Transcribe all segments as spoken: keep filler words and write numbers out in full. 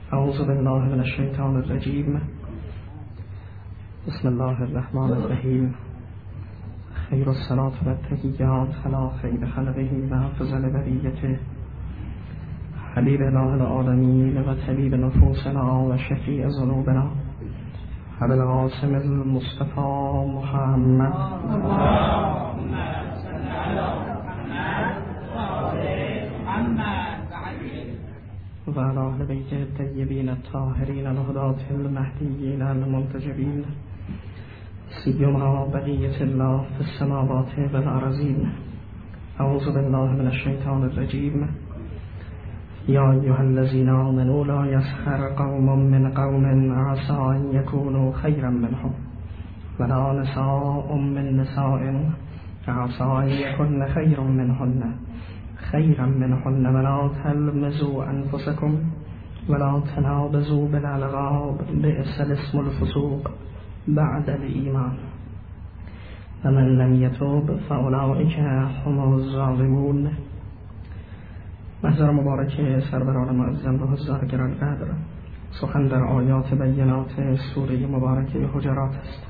اعوذ بالله من الشیطان الرجیم. بسم الله الرحمن الرحیم. خیر الصلاة و التحیات علی خیر خلقه و افضل بریته حبیب اله العالمین و طبیب نفوسنا و شفیع ذنوبنا ابو القاسم المصطفى محمد و علی اهل بیت الطیبین الطاهرین الهداة المهدیین المنتجبین سیما بقیة الله في السماوات والارضین. اعوذ بالله من الشیطان الرجیم. یا ایها الذین آمنوا لا یسخر قوم من قوم عسى ان یکونوا خیرا منهم ولا نساء من نساء عسى ان یکن خیرا منهن خیرا منهن ولا تلمزوا انفسکم ولا تنابزوا بالالقاب بئس الاسم الفسوق بعد الایمان ومن لم یتوب فاولئک هم الظالمون. محضر مبارک سروران معظم و حضار گرانقدر، سخن در آیات بینات سوره مبارکه حجرات است.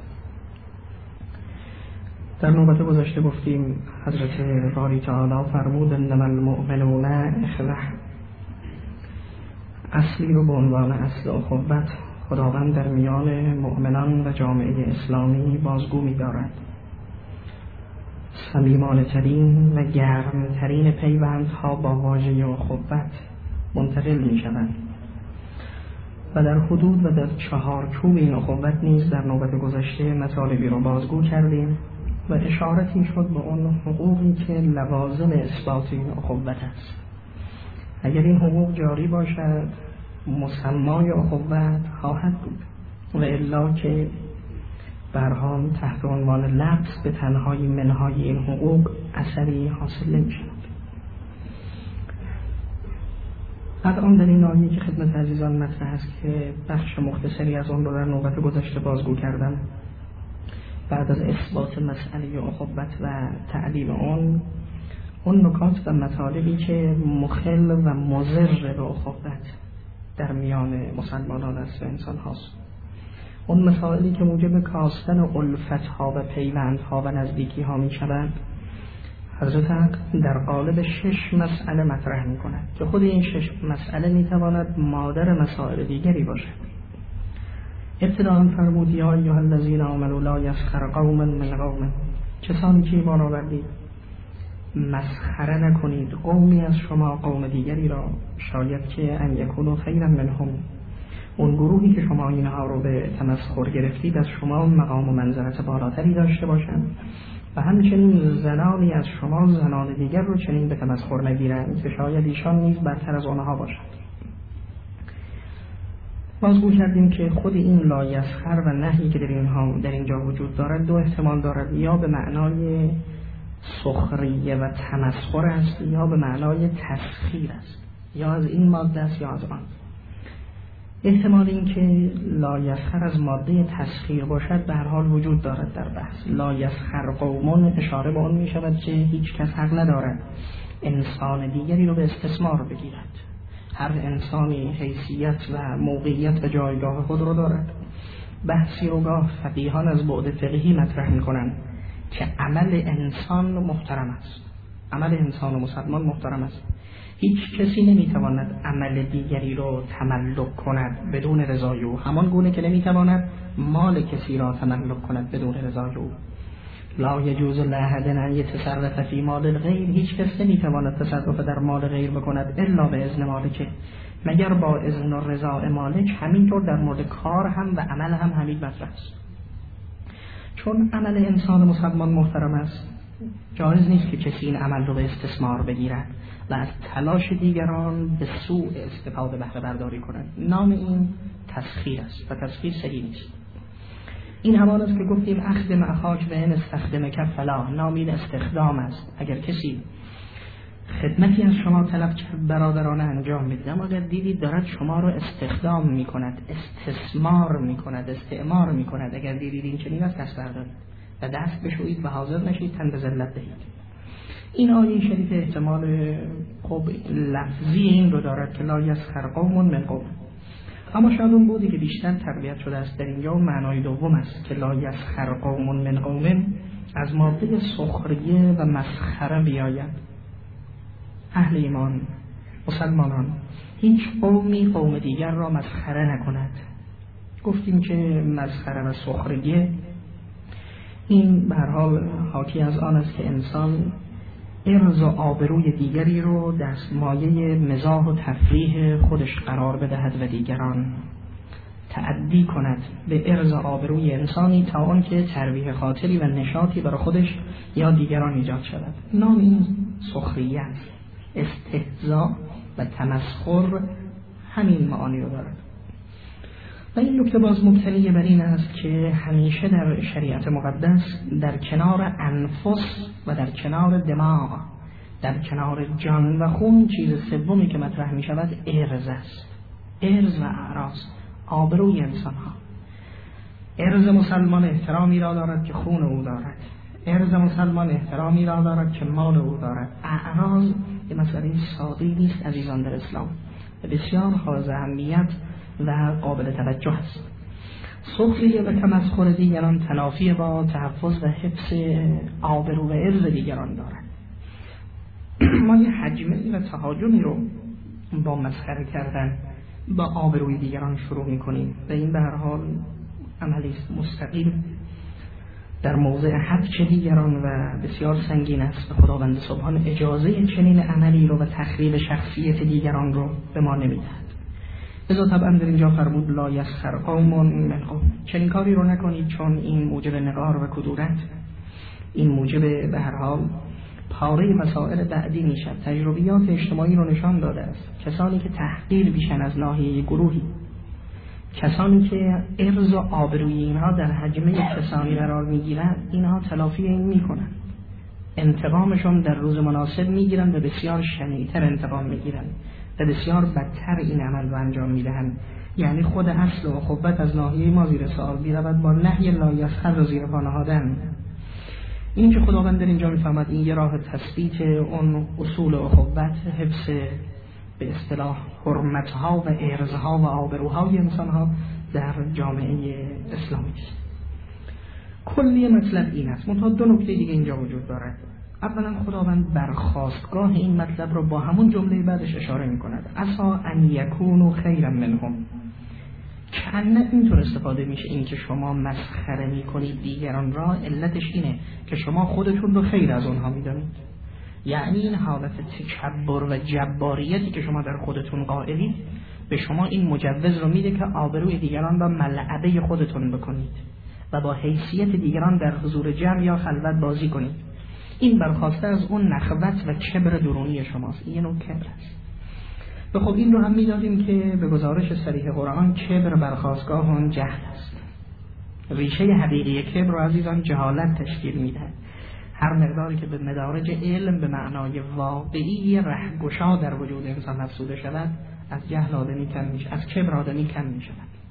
در نوبت گذشته گفتیم حضرت باری تعالی فرمود انما المؤمنون اخوة. اصلی رو به عنوان اصل اخوت خداوند در میان مؤمنان و جامعه اسلامی بازگو می دارد. صمیمانه ترین و گرم ترین پیوندها با واژه اخوت منتقل می شوند و در حدود و در چهارچوب این اخوت نیز در نوبت گذشته مطالبی رو بازگو کردیم و اشارتی شد به اون حقوقی که لوازم اثبات این اخوت است. اگر این حقوق جاری باشد مسمای اخوت خواهد بود و الا که برهان تحت عنوان لبس به تنهایی منهای این حقوق اثری حاصل نمی شود. الان در این آیه که خدمت عزیزان مطرح است که بخش مختصری از آن رو در نوبت گذشته بازگو کردم، بعد از اثبات مسئله اخوت و تعلیم اون اون نکات و مطالبی که مخل و مضر به اخوت در میان مسلمانان است و انسان هاست، اون مسائلی که موجب کاستن الفت ها و پیوند ها و نزدیکی ها می شوند، حضرت حق در قالب شش مسئله مطرح می کند که خود این شش مسئله می تواند مادر مسائل دیگری باشد. ابتداء فرمود یا ایها الذین آمنوا لا یسخر قوم من قوم. کسانی که ایمان آوردید مسخره نکنید قومی از شما قوم دیگری را، شاید که ان یکونوا خیرا منهم، اون گروهی که شما اینها رو به تمسخر گرفتید از شما مقام و منزلت بالاتری داشته باشند و همچنین زنانی از شما زنان دیگر رو چنین به تمسخر نگیرند که شاید ایشان نیز برتر از آنها باشند. بازگو کردیم که خود این لا یسخر و نهی که در اینها در اینجا وجود دارد دو احتمال دارد، یا به معنای سخریه و تمسخر است یا به معنای تسخیر است، یا از این ماده است یا از آن. احتمال این که لا یسخر از ماده تسخیر باشد به هر حال وجود دارد در بحث. لا یسخر قومون اشاره به آن می شود که هیچ کس حق ندارد انسان دیگری رو به استثمار بگیرد. هر انسانی حیثیت و موقعیت و جایگاه خود رو دارد. بحثی رو گاه فقیهان از بعد فقهی مطرح می کنند که عمل انسان محترم است، عمل انسان و مسلمان محترم است. هیچ کسی نمیتواند عمل دیگری رو تملک کند بدون رضای او، همان گونه که نمیتواند مال کسی را تملک کند بدون رضای او. لا یجوز لأحد ان یتصرف فی مال الغیر. هیچ کس نمیتواند تصرف در مال غیر بکند الا به اذن مالک، مگر با اذن و رضای مالک. همینطور در مورد کار هم و عمل هم همین مطرح است. چون عمل انسان مسلمان محترم است، جایز نیست که کسی این عمل رو به استثمار بگیرد و از تلاش دیگران به سوء استفاده بهره برداری کند. نام این تسخیر است و تسخیر صحیح نیست. این همان است که گفتیم اخدم اخاک و ان استخدمک فلا. نام این استخدام است. اگر کسی خدمتی از شما طلب کرد برادرانه انجام میدید، اما اگر دیدید دارد شما رو استخدام میکند، استثمار میکند، استعمار میکند، اگر دیدید این چنین است دست بردارید و دست بشویید و حاضر نشید تن به ذلت دهید. این آیه شریف احتمال خب لفظی این رو دارد که لا یسخر قوم من قوم. اما شاید اون بودی که بیشتر تربیت شده است در اینجا اون معنای دوم است که لا یسخر قوم من قوم از ماده سخریه و مسخره بیاید. اهل ایمان، مسلمانان، هیچ قومی قوم دیگر را مسخره نکند. گفتیم که مسخره و سخریه این به هر حال حاکی از آن است که انسان ارز و آبروی دیگری رو دستمایه مزاح و تفریح خودش قرار بدهد و دیگران تعدی کند به ارز و آبروی انسانی تا آنکه ترویح خاطری و نشاطی برای خودش یا دیگران ایجاد شود. نام این سخریه است. استهزاء و تمسخر همین معانی رو دارد. و این نکته باز مبتنی بر این است که همیشه در شریعت مقدس در کنار انفس و در کنار دماغ، در کنار جان و خون، چیز سومی که مطرح می شود ارز است. ارز و اعراض، آبروی انسان ها. ارز مسلمان احترامی را دارد که خون او دارد. ارز مسلمان احترامی را دارد که مال او دارد. اعراض یه مسئله ساده‌ای نیست عزیزان در اسلام، بسیار حائز اهمیت و قابل توجه است. سخریه و تمسخر دیگران تنافی با تحفظ و حفظ آبرو و ارز دیگران دارد. ما یه حجمی و تهاجمی رو با مسخره کردن با آبروی دیگران شروع می‌کنیم و این به هر حال عملی مستقیم در موضع حق دیگران و بسیار سنگین است. خداوند سبحان اجازه چنین عملی رو و تخریب شخصیت دیگران رو به ما نمیدهد. لذا طبعا در اینجا فرمود لا یسخر قوم من قوم، چنین کاری رو نکنید چون این موجب نقار و کدورت، این موجب به هر حال پاره مسائل بعدی میشد. تجربیات اجتماعی رو نشان داده است کسانی که تحقیر بیشن از ناحیه گروهی، کسانی که ارز و آبروی اینها در حجمه کسانی قرار میگیرند، اینها تلافی این میکنن، انتقامشون در روز مناسب میگیرن و بسیار شنیع‌تر انتقام میگیرن و بسیار بدتر این عمل رو انجام میدهند. یعنی خود اصل و اخوت از ناحیه ما زیر سوال میرود با نهی لا یسخر رو زیر پا نهادن. این که خداوند در اینجا میفهمد این یه راه تثبیت اون اصول اخوت، حفظ به اصطلاح حرمتها و ارزها و آبروهای انسانها در جامعه اسلامی است. کلی مطلب این است. منتها دو نکته دیگه اینجا وجود دارد. اولا خداوند برخاستگاه این مطلب رو با همون جمله بعدش اشاره می کند. عسا ان یکونوا خیرا منهم. کنه اینطور استفاده میشه این که شما مسخره می کنید دیگران را، علتش اینه که شما خودتون رو خیر از اونها می دانید. یعنی این حالت تکبر و جباریتی که شما در خودتون قائلید به شما این مجوز رو میده که آبروی دیگران را ملعبه خودتون بکنید و با حیثیت دیگران در حضور جمع یا خلوت بازی کنید. این برخواسته از اون نخوت و کبر درونی شماست. این نوع کبر است. و خب این رو هم میدادیم که به گزارش صریح قرآن کبر برخاستگاه اون جهل است. ریشه حقیقی کبر رو عزیزان جهالت تشکیل میده. هر مقداری که به مدارج علم به معنای واقعی رهگشا در وجود انسان افزوده شود، از جهل آدمی کم میشه، از کبر آدمی کم میشه.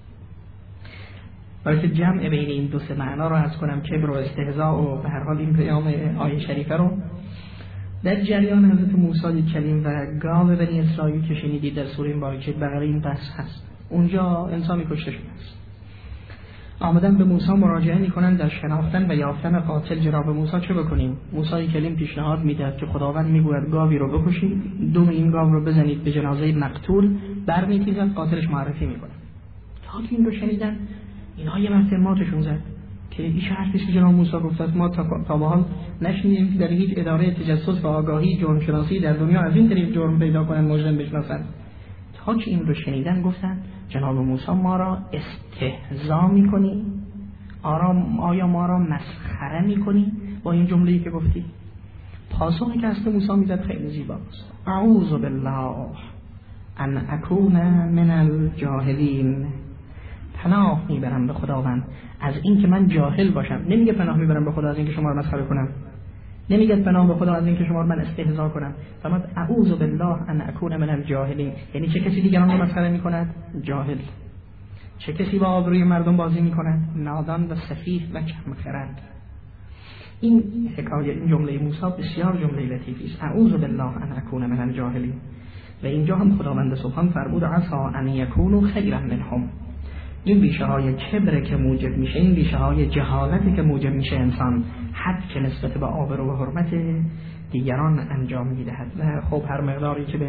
برای که جمع بین این دو سه معنا رو عرض کنم، کبر و استهزاء و به هر حال این پیام آیه شریفه رو در جریان حضرت موسی کلیم و گاو بنی اسرائیل که شنیدید در سوره مبارکه بقره این بحث هست. اونجا انسانی کشته شده است. آمدن به موسی مراجعه میکنن در شناختن و یافتن قاتل. جناب موسی چه بکنیم؟ موسی کلیم پیشنهاد میدهد که خداوند میگوید گاوی رو بکشید، دم این گاو رو بزنید به جنازه مقتول، برمی‌تیزد، قاتلش معرفی میکنه. تا که این رو شنیدن اینها یه مرتبه ماتشون زد که این شرطی که جناب موسی گفت ما تا به حال نشنیدیم که در هیچ اداره تجسس و آگاهی جرم شناسی در دنیا از این طریق جرم پیدا کنن، مجرم بشناسن. تا که این رو شنیدن گفتن جناب موسی ما را استهزا میکنی؟ آیا ما را مسخره میکنی با این جمله‌ای که گفتی؟ پاسخی که از موسی میداد خیلی زیباست. اعوذ بالله ان اکون من الجاهلین. پناه میبرم به خداوند از این که من جاهل باشم. نمیگه پناه میبرم به خدا از این که شما رو مسخره کنم، نمیگه پناه به خدا از این که شما رو من استهزا کنم. فرمود اعوذ بالله ان اکون من الجاهلین. یعنی چه کسی دیگران رو مسخره میکند؟ جاهل. چه کسی با آبروی مردم بازی میکند؟ نادان و سفیه و کم خرد. این حکایت، این جمله موسی بسیار جمله لطیفی است. اعوذ بالله ان اکون من الجاهلین. و اینجا هم خداوند سبحان فرمود عسا ان یکونوا خیرا منهم. این ریشه های کبر که موجب میشه، این ریشه های جهالتی که موجب میشه انسان حد که نسبت به آبرو و حرمت دیگران انجام میدهد. و خب هر مقداری که به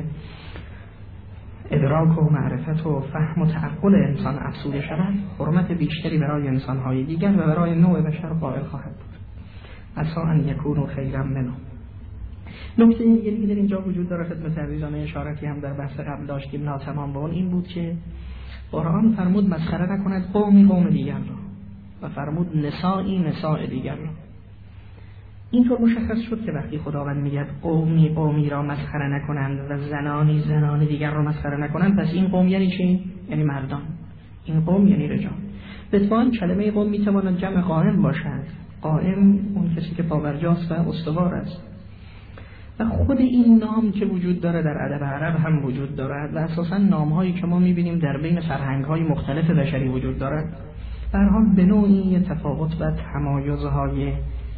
ادراک و معرفت و فهم و تعقل انسان افزوده شود، حرمت بیشتری برای انسانهای دیگر و برای نوع بشر قائل خواهد بود. عسا ان یکونوا خیرا منهم. نکته دیگری در اینجا وجود داره، خدمت عزیزان اشارتی هم در بحث قبل داشتیم ناتمام به اون این بود که قرآن فرمود مسخره نکند قومی قوم دیگر را و فرمود نسائی نساء دیگر را. اینطور مشخص شد که وقتی خداوند میگه قومی قومی را مسخره نکنند و زنانی زنان دیگر را مسخره نکنند، پس این قوم یعنی چی؟ یعنی مردان. این قوم یعنی رجال. به اتفاق کلمه قوم میتواند جمع قائم باشد. قائم اون کسی که پابرجاست و استوار است. و خود این نام که وجود داره در ادب عرب هم وجود دارد و اساساً نام‌هایی که ما می‌بینیم در بین فرهنگ‌های مختلف بشری وجود دارد، به هر حال به نوعی تفاوت و تمایزهای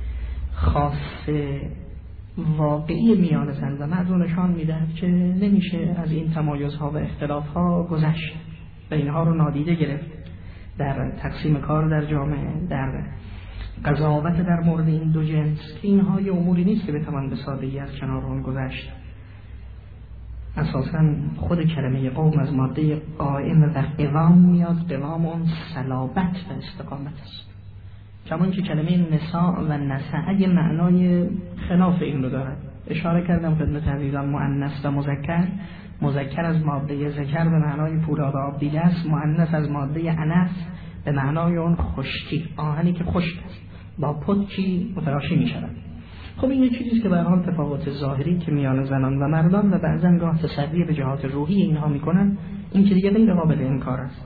خاص واقعی میان زن و مرد نشان می‌دهد که نمیشه از این تمایزها و اختلاف‌ها گذشت و اینها رو نادیده گرفت در تقسیم کار در جامعه، در قضاوت در مورد این دو جنس، که اینها یه اموری نیست که بتوان به سادگی از کنار اون گذشت. اساساً خود کلمه قوم از ماده قائم و قوام میاد. قوام اون صلابت و استقامت است. کمان که کلمه نساء و نسع یه معنای خلاف این رو دارد. اشاره کردم خدمت عزیزان مؤنث و مذکر. مذکر از ماده ذکر به معنای پولاد و آب دیده است. مؤنث از ماده انس به معنای اون خشکی، آهنی که خشک است، با پتچی متلاشی می شود. خب این یه چیزیست که به هر حال تفاوت ظاهری که میان زنان و مردان و بعضا گاه تسری به جهات روحی اینها میکنن، این که دیگه غیر قابل انکار است.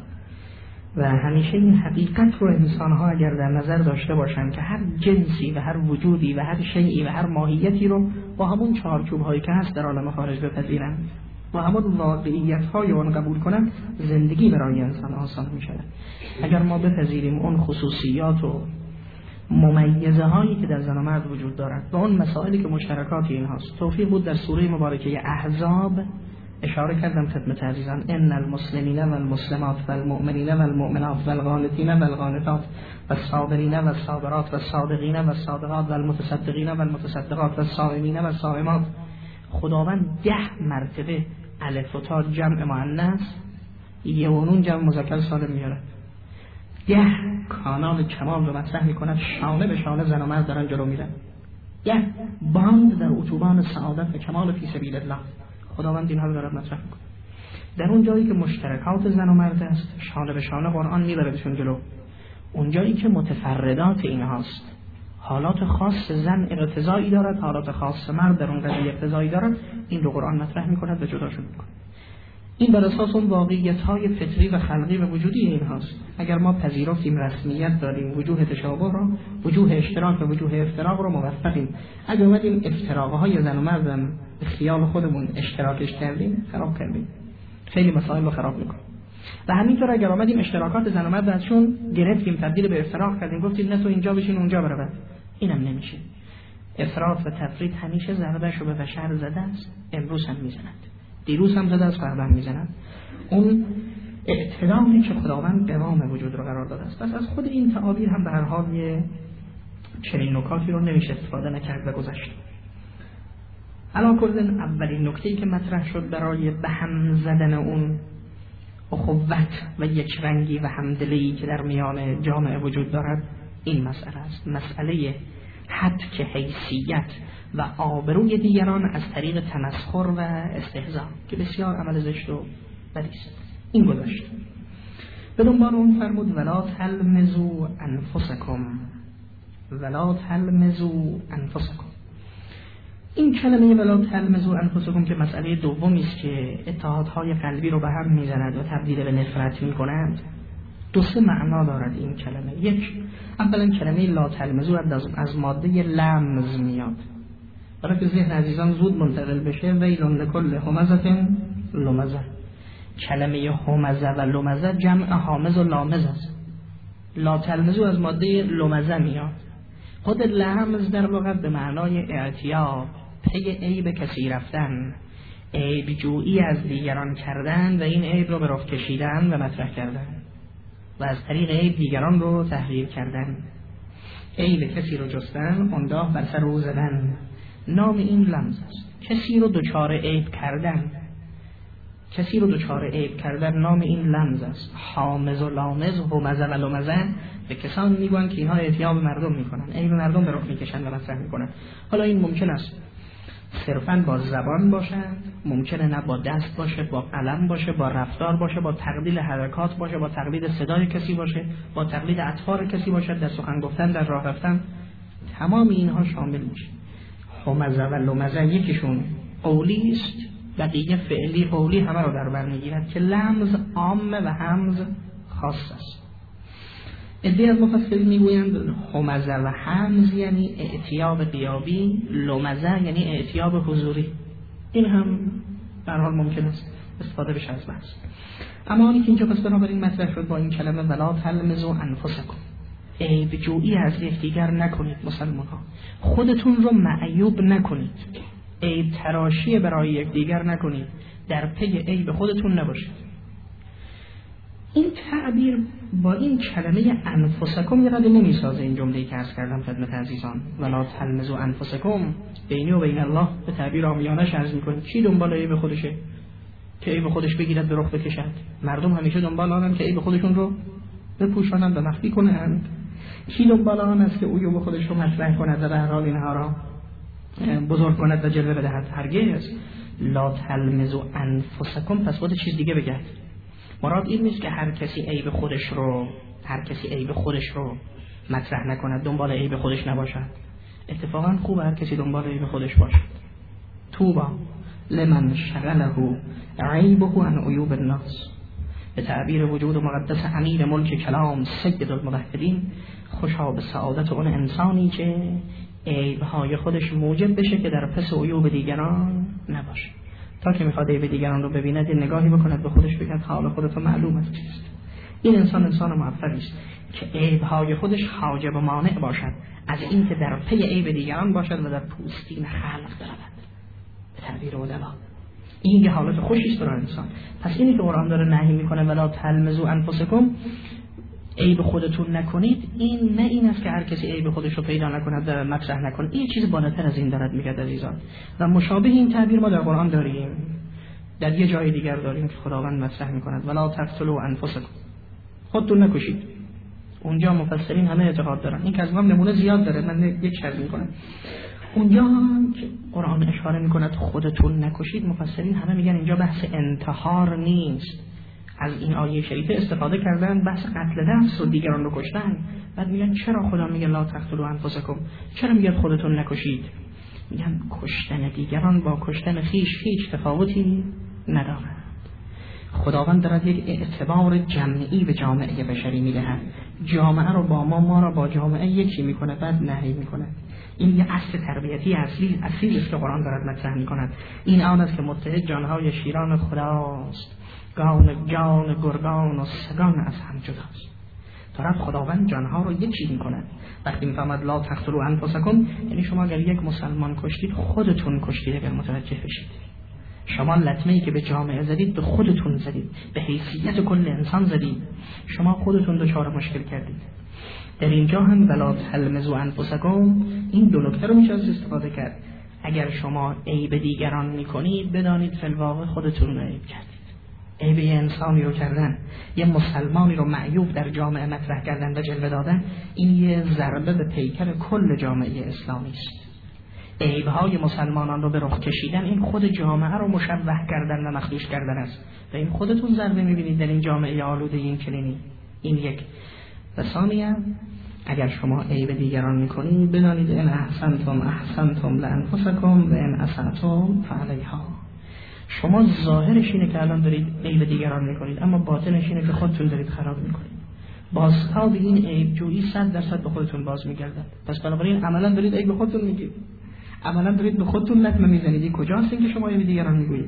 و همیشه این حقیقت رو انسانها اگر در نظر داشته باشند که هر جنسی و هر وجودی و هر شیئی و هر ماهیتی رو با همون چارچوب هایی که هست در عالم خارج بپذیرند، با همون واقعیت های اون قبول کنند، زندگی برای انسان آسان می شود. اگر ما بپذیریم اون خصوصیات و ممیزه هایی که در زن و مرد وجود دارد و اون مسائلی که مشترکات این هاست، توفیق بود در سوره مبارکه احزاب اشاره کردم خدمت عزیزان ان المسلمین و المسلمات و المؤمنین و المؤمنات و القانتین و القانتات و الصابرین و الصابرات و الصادقین و الصادقات و المتصدقین و المتصدقات و الصائمین و الصائمات. خداوند ده مرتبه الف و تا جمع مؤنث، یه و نون جمع مذکر سالم میاره. ده کانال کمال رو مطرح میکنن، شانه به شانه زن و مرد دارن جلو میرن. ده باند در اتوبان سعادت و کمال فی سبیل الله. خداوند اینها رو دارد مطرح میکنه. در اون جایی که مشترکات زن و مرد است، شانه به شانه قرآن میبردشون جلو. اون جایی که متفردات اینهاست، حالات خاص زن اقتضایی دارد، حالات خاص مرد در اون قضیه اقتضایی دارد، این رو قرآن مطرح میکند و جداشون میکنه. این بر اساس اون واقعیت‌های فطری و خلقی و وجودی اینهاست. اگر ما پذیرفتیم، رسمیت دادیم، وجوه تشابه را، وجوه اشتراک و وجوه افتراق رو موفقیم. اگر اومدیم افتراق‌های زن و مردم به خیال خودمون اشتراکش کردیم، خراب کردیم. خیلی مسائل رو خراب می‌کنه. و همینطور اگر اومدیم اشتراکات زن و مرد ازشون گرفتیم، تبدیل به افتراق کردیم، گفتیم نه تو اینجا بشین اونجا برو، اینم نمیشه. افراط و تفرید همیشه ضربه‌ش رو به بشر زده است، امروز هم میزنند. دیروز هم زده است، فردا هم میزنند. اون اعتدالی که خداوند قوام وجود رو قرار داده است. پس از خود این تعابیر هم به هر حال یه چنین نکاتی رو نمیشه استفاده نکرد و گذشت. علا کردن اولین نکته‌ای که مطرح شد برای به هم زدن اون اخوت و یکرنگی و همدلی که در میان جامعه وجود دارد، این مسئله است. مسئله حتک حیثیت و آبروی دیگران از طریق تمسخر و استهزاء که بسیار عمل زشت و بدی است. این گذاشت. به دنبال اون فرمود ولا تلمزوا انفسکم، ولا تلمزوا انفسکم. این کلمه ولا تلمزوا انفسکم که مسئله دومی است که اتحادهای قلبی رو به هم میزند و تبدیل به نفرت میکنند، دو سه معنا دارد این کلمه. یک، اولا کلمه لا تلمزوا از ماده لمز میاد، برای که ذهن عزیزان زود منتقل بشه. ویل لکل همزة لمزة. کلمه همزه و لمزه جمع حامز و لامز است. لا تلمزوا از ماده لمزه میاد. خود لمز در لغت به معنای اعتیاب، پی عیب کسی رفتن، عیب جویی از دیگران کردن و این عیب رو به رخ کشیدن و مطرح کردن و از طریق عیب دیگران رو تحقیر کردن. عیب کسی رو جستن، انداخت بر سر او زدن، نام این لمز است. کسی رو دچار عیب کردن، کسی رو دچار عیب کردن نام این لمز است. حامز و لامز و مزه و لمزه به کسان میگویند که اینها اعتیاب مردم میکنن، عیب مردم به رخ میکشن و مطرح میکنن. حالا این ممکن است صرفاً با زبان باشد، ممکنه نه با دست باشه، با قلم باشه، با رفتار باشه، با تقلیل حرکات باشه، با تقلید صدای کسی باشه، با تقلید اطوار کسی باشه، در سخن گفتن، در راه رفتن، تمام اینها شامل میشه. همزه و لمزه یکیشون قولی است، بقیه فعلی قولی همه رو در بر میگیرد که لمز عامه و همز خاص است. عده از مفسرین میگویند همزه و همز یعنی اعتیاب غیابی، لمزه یعنی اعتیاب حضوری. این هم در حال ممکن است استفاده بشه از بحث. اما آنی که اینجا پس بنابراین مطرح شد با این کلمه ولا تلمزوا انفسکم، عیب جویی از یکدیگر نکنید مسلمان ها، خودتون رو معیوب نکنید، عیب تراشی برای یکدیگر نکنید، در پی عیب خودتون نباشید. این تعبیر با این کلمه انفسکم یه رده نمیسازه. این جمله‌ای که عرض کردم خدمت عزیزان، ولا تلمزوا انفسکم، بینی و بین الله، به تعبیر عامیانه‌اش عرض می‌کنه کی دنبال عیب خودشه که عیب خودش بگیرد به رخ بکشد؟ مردم همیشه دنبال آنن که عیب خودشون رو بپوشانند و مخفی کنند. کی دنبال آن است که عیوب خودش رو مطرح کند و در حال اینها را بزرگ کند و جلوه بدهد؟ هرگز. لا تلمزوا انفسکم پس خود چیز دیگه بگه. مراد این نیست که هر کسی عیب خودش رو هر کسی عیب خودش رو مطرح نکند، دنبال عیب خودش نباشد. اتفاقا خوبه هر کسی دنبال عیب خودش باشد. توبا لمن شغله عیبه عن عیوب الناس. به تعبیر وجود مقدس امیر ملک کلام سید الموحدین، خوشا به سعادت اون انسانی که عیبهای خودش موجب بشه که در پس عیوب دیگران نباشه. تا که میخواد عیب دیگران رو ببیند یه نگاهی بکند به خودش، بگه حال خودت معلوم است چیست. این انسان انسان موفقی است که عیبهای خودش حاجب و مانع باشد از این که در پی عیب دیگران باشد و در پوستین خلق برود. به تعبیر علما این یه حالت خوشی است برای انسان. پس اینی که قرآن داره نهی میکنه ولا تلمزوا انفسکم، عیب خودتون نکنید، این نه این است که هر کسی عیب خودش رو پیدا نکند و مطرح نکنه. این چیز بالاتر از این دارد میگه عزیزان. و مشابه این تعبیر ما در قرآن داریم، در یه جای دیگر داریم که خداوند مطرح میکند ولا تقتلوا انفسکم، خودتون نکشید. اونجا مفسرین همه اعتقاد دارن، این که از من نمونه زیاد داره، من یک شرط میکنم. اونجا که قرآن اشاره میکند خودتون نکشید، مفسرین همه میگن اینجا بحث انتحار نیست. از این آیه شریفه استفاده کردن بحث قتل نفس و دیگران رو کشتن. بعد میگن چرا خدا میگه لا تقتلوا انفسکم، چرا میگه خودتون نکشید؟ میگن کشتن دیگران با کشتن خیش هیچ تفاوتی ندارد. خداوند دارد یک اعتبار جمعی به جامعه بشری میدهد، جامعه رو با ما، ما رو با جامعه یکی میکنه، بعد نهی میکنه. این یه اصل تربیتی اصلی اصلی است که قرآن دارد مطرح میکند. این آن است که متحد جانهای شیران خداست، گان جان گرگان و سگان از هم جداست. دارد خداوند جانها رو یکی میکند. وقتی میفهمد لا تقتلوا انفسکم، یعنی شما اگر یک مسلمان کشتید خودتون کشتید. اگر متوجه بشید، شما لطمه‌ای که به جامعه زدید به خودتون زدید، به حیثیت کل انسان زدید، شما خودتون دچار مشکل کردید. در اینجا هم ولا تلمزوا انفسکم، این دو نکته رو میشه استفاده کرد. اگر شما عیب دیگران میکنید بدانید فی الواقع خودتون رو عیب کردید. عیب یه انسانی رو کردن، یه مسلمانی رو معیوب در جامعه مطرح کردن و جلوه دادن، این یه ضربه به پیکر کل جامعه اسلامی است. عیب‌های مسلمانان رو به رخ کشیدن، این خود جامعه رو مشوه کردن و مخدوش کردن است. و این خودتون ضربه می‌بینید در این جامعه آلوده این کلینی. این یک. و ثانیاً اگر شما عیب دیگران می‌کنید بدانید ان احسنتم احسنتم لانفسکم و ان اسأتم فعلیها. شما ظاهرش اینه که الان دارید عیب دیگران می‌کنید، اما باطنش اینه که خودتون دارید خراب می‌کنید. بازتاب این عیب جویی صد درصد به خودتون باز می‌گردد. پس بنابراین عملاً دارید عیب خودتون میگید، عملاً دارید به خودتون لطمه میزنید. کجاست این که شما عیب دیگران میگویید؟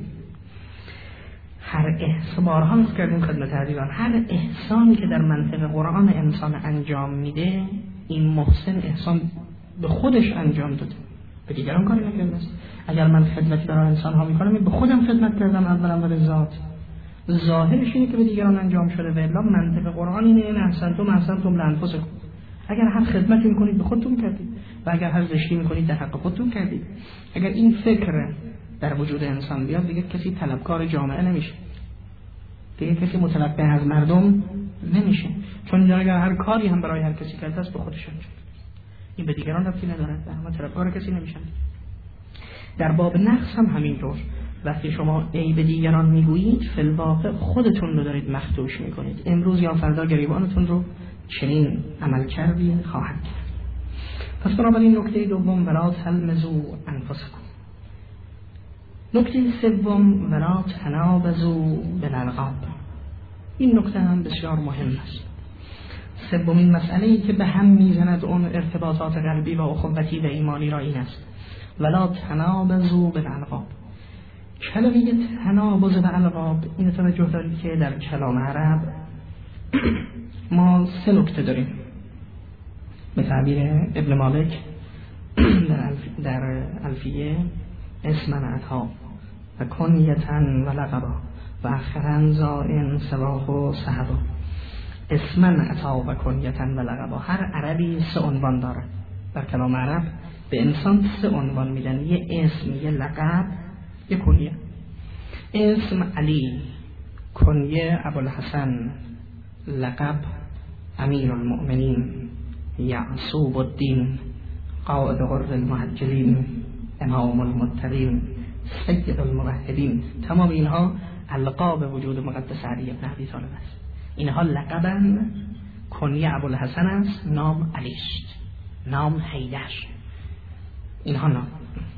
هر احسان بارها نقل کردیم خدمت عزیزان، هر احسانی که در منطق قرآن انسان انجام میده، این محسن احسان به خودش انجام داده. به دیگران کاری نکرده است. اگر من خدمتی برای انسان ها میکنم به خودم خدمت کردم اولا و ذات، ظاهرش اینه که به دیگران انجام شده و الا منطق قرآن اینه ان احسنتم احسنتم لانفسکم. اگر هر خدمتی میکنید به خودتون کردید و اگر هر زشتی میکنید در حق خودتون کردید. اگر این فکر در وجود انسان بیاد دیگه کسی طلبکار جامعه نمیشه، دیگه کسی متنبه از مردم نمیشه، چون اگر هر کاری هم برای هر کسی کرده است به خودش انجام، این به دیگران ربطی نداره و ما طلبکار کسی نمیشن. در باب نقص هم همینطور، وقتی شما عیب دیگران میگویید فی الواقع خودتون رو دارید مخدوش میکنید. امروز یا فردا گریبانتون رو چنین عمل کردی خواهد کرد. پس بنابراین نکته دوم ولا تلمزوا انفسکم. نکته سوم ولا تنابزوا بالالقاب. این نکته هم بسیار مهم است. سومین مسئله‌ای که به هم میزند اون ارتباطات قلبی و اخوتی و ایمانی را این است ولا تنابزوا بالالقاب. کلمه تنابز بالالقاب این توجه دارید که در کلام عرب ما سه نکته داریم. به تعبیر ابن مالک در, الف... در الفیه اسمن عطا و کنیتن و لقبا و اخرن زائن سواه و صحبا. اسمن عطا و کنیتن و لقبا. هر عربی سه عنوان داره. در کلام عرب به انسان سه عنوان میدن، یه اسم، یه لقب، یه کنیه. اسم علی، کنیه ابوالحسن، لقب امیر المؤمنین، یعصوب الدین، قائد غر المحجلین، امام المتقین، سید الموحدین. تمام اینها القاب وجود مقدس علی بن ابی طالب است. اینها لقبن. کنیه ابوالحسن است، نام علی است، نام حیدر. اینها نام.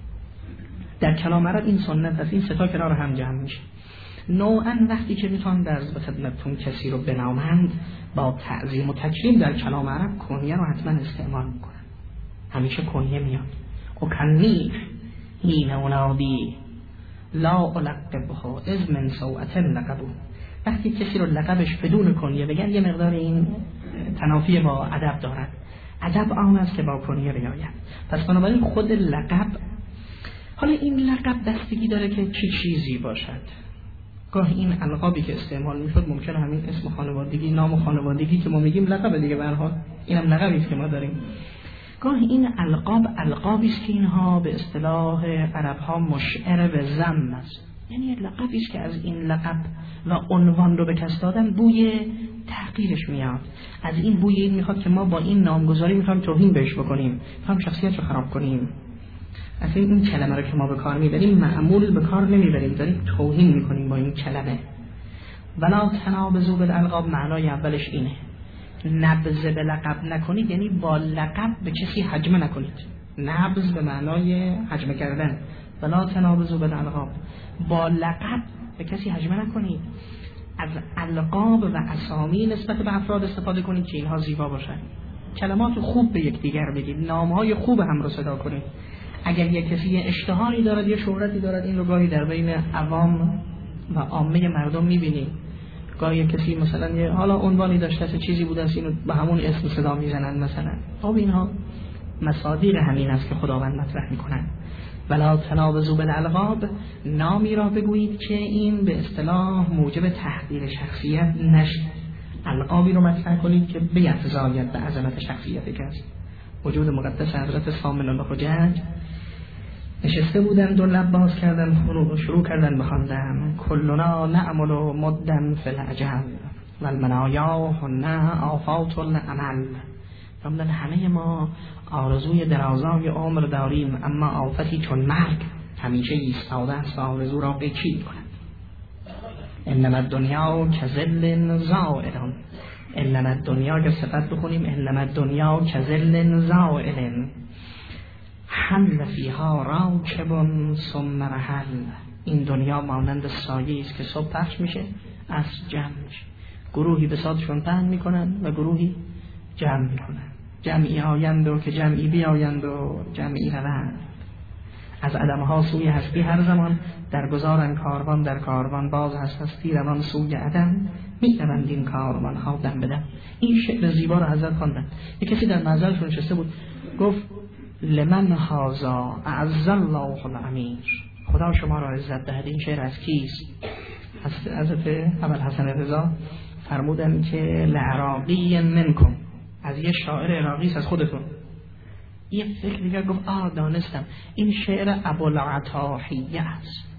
در کلام عرب این سنت از این ستا کنار هم جمع میشه. نوعا وقتی که میتونن در خدمتتون کسی رو بنامند با تعظیم و تکریم در کلام عرب کنیه رو حتما استعمال میکنن. همیشه کنیه میاد. و کنی هین اونادی لا القبه از من سوءة لقبه. وقتی کسی رو لقبش بدون کنیه بگن یه مقدار این تنافی با ادب دارد. ادب آن است که با کنیه بیاید. پس بنابراین خود لقب، حالا این لقب بستگی داره که چه چیزی باشد. گاه این القابی که استعمال میشد ممکنه همین اسم خانوادگی، نام خانوادگی که ما میگیم لقب دیگه، به هر حال اینم لقبی است که ما داریم. گاه این القاب القابی است که اینها به اصطلاح عرب ها مشعر به ذم است، یعنی لقبی است که از این لقب و عنوان رو به کس دادن بوی تحقیرش میاد. از این بوی این میخواد که ما با این نامگذاری میخوایم توهین بهش بکنیم، میخوایم شخصیت رو خراب کنیم. اصلا این کلمه رو که ما به کار میبریم معمول به کار نمیبریم، داریم توهین میکنیم با این کلمه. ولا تنابزوا بالالقاب معنای اولش اینه، نبذ به لقب نکنید، یعنی با لقب به کسی هجمه نکنید. نبذ به معنای هجمه کردن. ولا تنابزوا بالالقاب، با لقب به کسی هجمه نکنید. از القاب و اسامی نسبت به افراد استفاده کنید که اینها زیبا باشن. کلمات خوب به یکدیگر بگید، نامهای خوب هم رو صدا کنید. اگر یک کسی اشتهاری دارد یا شهرتی دارد، این رو گاهی در بین عوام و عامه مردم می‌بینیم. گاهی کسی مثلا یه حالا عنوانی داشته، چیزی بوده است، اینو به همون اسم صدا میزنن مثلا. خب اینها مصادیق همین است که خداوند مطرح میکنن. ولا تنابزوا بالالقاب، نامی را بگویید که این به اصطلاح موجب تحقیر شخصیت نشه. القابی رو مطرح کنید که بیفزاید به عظمت شخصیت کسی. وجود مقدس حضرت سامن الحجج نشسته بودند و لب باز کردن و شروع کردن بخواندن کلنا نعمل مدن فی العجل و المنایا هن آفات العمل. فرمودن همه ما آرزوی درازای عمر داریم، اما آفتی چون مرگ همیشه ایستاده است و آرزو را قیچی کند. انما الدنیا کظل زائل، انما الدنیا که صفت بخونیم انما الدنیا کظل زائل حل فیها راکب ثم رحل. این دنیا مانند سایه است که صبح پخش میشه از جمع میشه. گروهی به سادشون پهن میکنن و گروهی جمع میکنن. جمعی آیند و که جمعی بیایند و جمعی روند. از عدم ها سوی هستی هر زمان در گذارن کاروان، در کاروان باز هست هستی روان سوی عدم میروند این کاروان ها دم بدم. این شعر زیبا رو حضرت خواندن. یک کسی در منزلشون نشسته بود، گفت لمن هذا اعز الله الامیر، خدا شما را عزت دهد. این شعر از کیست؟ حضرت ابوالحسن رضا فرمودن که لعراقی منکم، از یه شاعر عراقی، از خودتون. یه فکر دیگر گفت آه دانستم، این شعر ابوالعتاحیه است،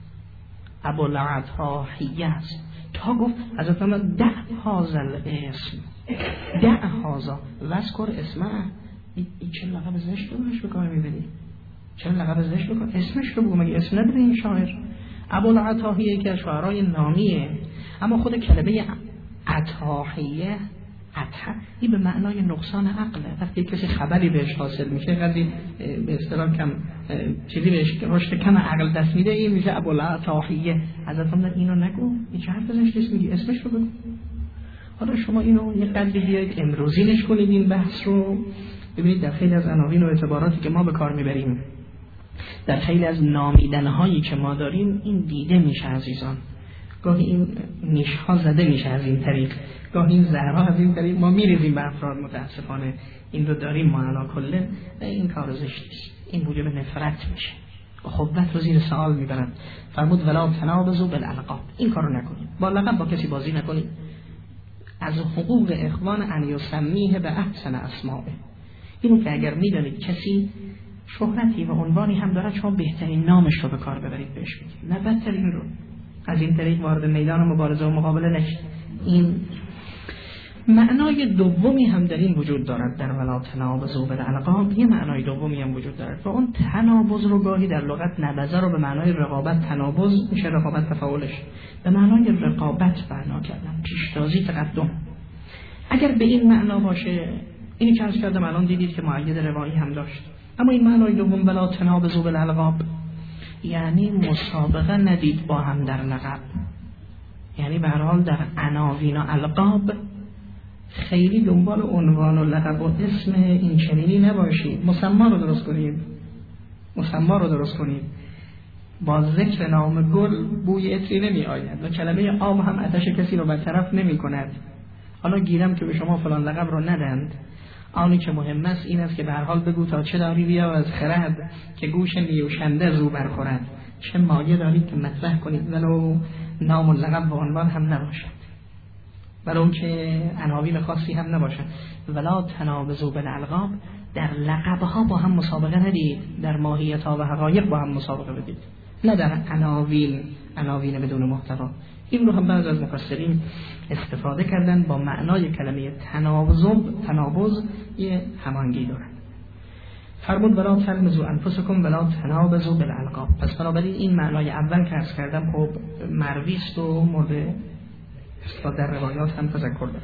ابوالعتاحیه است. تا گفت حضرت محمد دع هذا الاسم، دع هذا واذکر اسمه. این چه لقب زشت رو روش بکار میبری؟ چه لقب زشت بکار؟ اسمش رو بگو، مگه اسم نداره این شاعر؟ ابوالعتاحیه که شاعرای نامیه، اما خود کلمه عتاحیه، عطا، این به معنای نقصان عقله. وقتی کسی خبری بهش حاصل میشه، قضیه به اصطلاح کم چیزی بهش رشد کم عقل دست میده، این میشه ابوالعتاحیه. حضرت محمد اینو نگو، این چه حرف زشتی میگی؟ اسمش رو بگو. حالا شما اینو یه قدری بیاید امروزینش کنید این بحث رو. ببینید در خیلی از عناوین و اعتباراتی که ما به کار میبریم، در خیلی از نامیدنهایی که ما داریم، این دیده میشه عزیزان. گاهی این نیش‌ها زده میشه از این طریق، گاهی این زهرها از این طریق ما میریزیم به افراد. متاسفانه این رو داریم ما علا کله. این کار زشتیست، این موجب نفرت میشه، اخوت رو زیر سوال میبرن. فرمود ولا تنابزوا بالالقاب، این کارو نکنید، با لقب با کسی بازی نکنید. از حقوق اخوان ان یسمیه به احسن اسمائه، اینو که اگر میدانید کسی شهرتی و عنوانی هم دارد، شما بهترین نامش رو به کار ببرید بهش بگید، نه بدترین رو. از این طریق وارد میدان مبارزه و مقابله نشید. این معنای دومی هم در این وجود دارد، در ولا تنابزوا بالالقاب یه معنای دومی هم وجود دارد و اون تنابز رو گاهی در لغت نبذه رو به معنای رقابت، تنابز میشه رقابت تفاعلش، به معنای رقابت معنا کردن، پیشتازی، تقدم. اگر به این معنا باشه، اینی که عرض کردم الان دیدید که مؤید روایی هم داشت. اما این معنای دوم ولا تنابزوا بالالقاب یعنی مسابقه ندید با هم در لقب، یعنی به هر حال در عناوین و القاب خیلی دنبال عنوان و لقب و اسم این چنینی نباشید. مسما رو درست کنید، مسما رو درست کنید. با ذکر نام گل بوی عطری نمی آید و کلمه آب هم آتش کسی رو برطرف نمی کند. حالا گیرم که به شما فلان لقب رو ندند، آنی که مهم است این است که به هر حال بگو تا چه داری بیا از خرد، که گوش نیوشنده زو برخورد. چه مایه دارید که مطرح کنید ولو نام و لقب و عنوان هم نباشد، ولو که عناوین خاصی هم نباشد. ولا تنابزوا بالالقاب، در لقبها با هم مسابقه ندید، در ماهیت‌ها و حقایق با هم مسابقه بدید، نه در عناوین، عناوین بدون محتوا. این رو هم بعض از مفسرین استفاده کردن با معنای کلمه تنابز، تنابز یه هماهنگی دارن. فرمود ولا تلمزوا انفسکم ولا تنابزوا بالالقاب. پس بنابراین این معنای اول که عرض کردم خب مروی است و مورد استفاده در روایات هم تذکر دارد.